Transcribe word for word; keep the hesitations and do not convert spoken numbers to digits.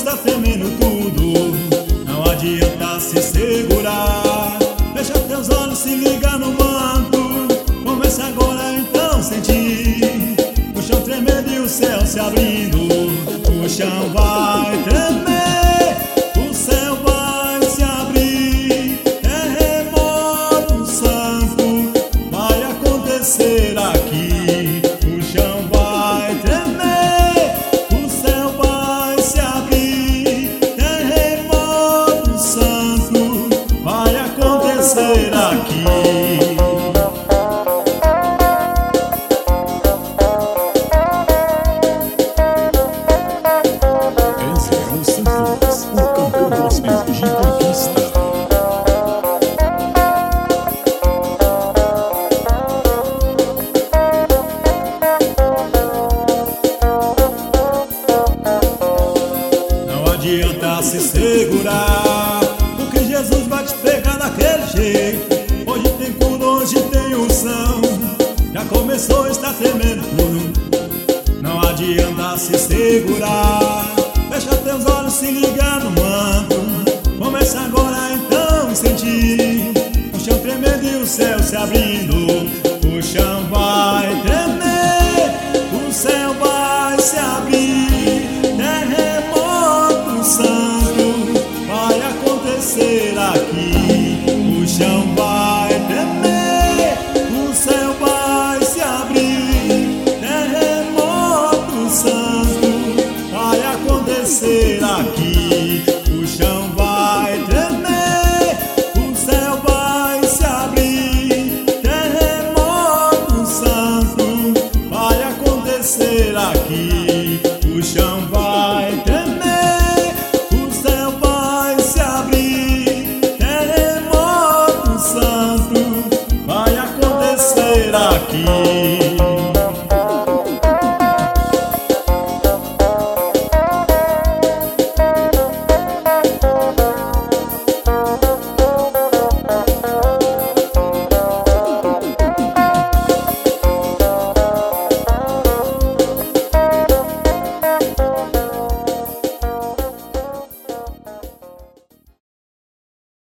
está tremendo tudo. Não adianta se segurar. Fecha teus olhos, se liga no manto. Comece agora então a sentir o chão tremendo e o céu se abrindo. O chão vai tremer, o céu vai se abrir. Terremoto santo vai acontecer aqui. O chão vai tremer, o céu vai se abrir. Terremoto santo vai acontecer aqui. Não adianta se segurar, porque Jesus vai te pegar daquele jeito. Hoje tem cura, hoje tem unção. Já começou, está tremendo tudo. Não adianta se segurar.